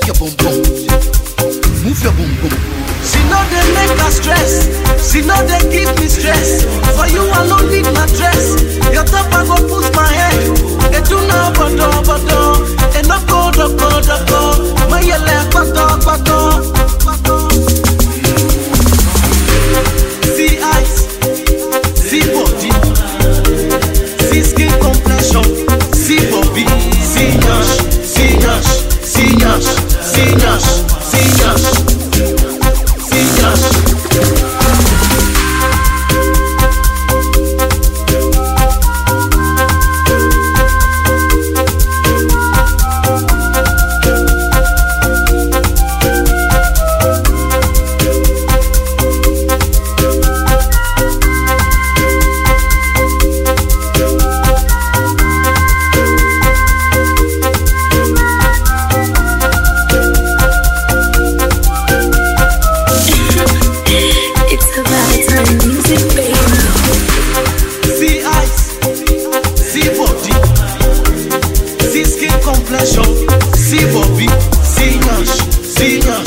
your boom boom. Move your boom boom. She know they make her stress. She know they give me stress. For you I no need my dress. Your top I go put my head. They do now bodo. And no go do. My yele bato. See eyes, see body, see skin complexion, see bobby, see nyash, see nyash, see nyash, see nyash, see nyash, see nyash. See bobby, see nyash, see nyash.